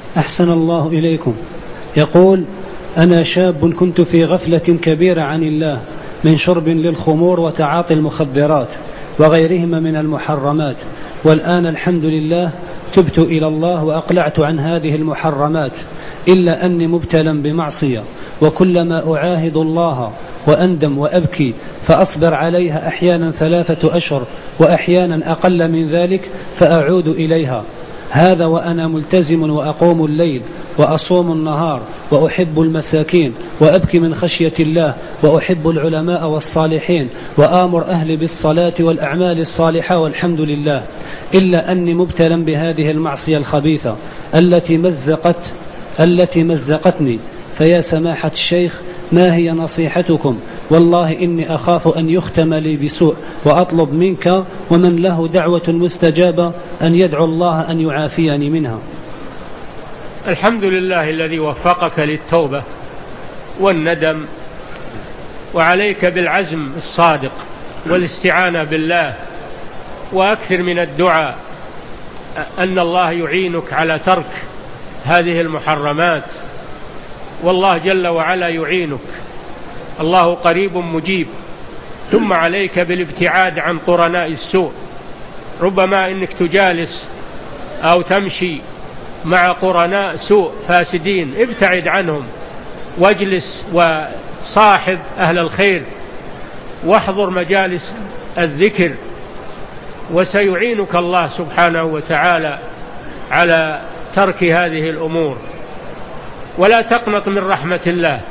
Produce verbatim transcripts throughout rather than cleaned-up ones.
أحسن الله إليكم. يقول: أنا شاب كنت في غفلة كبيرة عن الله من شرب للخمور وتعاطي المخدرات وغيرهما من المحرمات، والآن الحمد لله تبت إلى الله وأقلعت عن هذه المحرمات، إلا أني مبتلى بمعصية، وكلما أعاهد الله وأندم وأبكي فأصبر عليها أحيانا ثلاثة أشهر وأحيانا أقل من ذلك فأعود إليها. هذا وأنا ملتزم وأقوم الليل وأصوم النهار وأحب المساكين وأبكي من خشية الله وأحب العلماء والصالحين وآمر أهلي بالصلاة والأعمال الصالحة والحمد لله، إلا أني مبتلى بهذه المعصية الخبيثة التي مزقت التي مزقتني. فيا سماحة الشيخ، ما هي نصيحتكم؟ والله إني أخاف أن يختم لي بسوء، وأطلب منك ومن له دعوة مستجابة أن يدعو الله أن يعافيني منها. الحمد لله الذي وفقك للتوبة والندم، وعليك بالعزم الصادق والاستعانة بالله، وأكثر من الدعاء أن الله يعينك على ترك هذه المحرمات، والله جل وعلا يعينك، الله قريب مجيب. ثم عليك بالابتعاد عن قرناء السوء، ربما إنك تجالس أو تمشي مع قرناء سوء فاسدين، ابتعد عنهم واجلس وصاحب أهل الخير واحضر مجالس الذكر، وسيعينك الله سبحانه وتعالى على ترك هذه الأمور. ولا تقنط من رحمة الله،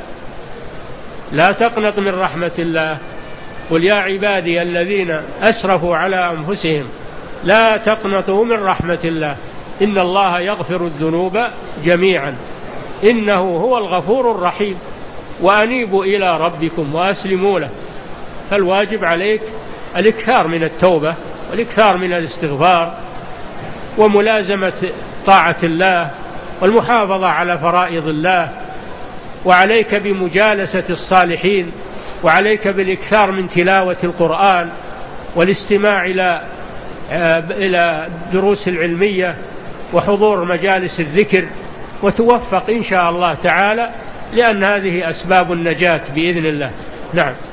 لا تقنط من رحمة الله. قل يا عبادي الذين أسرفوا على أنفسهم لا تقنطوا من رحمة الله إن الله يغفر الذنوب جميعا إنه هو الغفور الرحيم، وأنيبوا إلى ربكم وأسلموا له. فالواجب عليك الإكثار من التوبة والإكثار من الاستغفار وملازمة طاعة الله والمحافظة على فرائض الله، وعليك بمجالسة الصالحين، وعليك بالإكثار من تلاوة القرآن والاستماع إلى إلى دروس العلمية وحضور مجالس الذكر، وتوفق إن شاء الله تعالى، لأن هذه أسباب النجاة بإذن الله. نعم.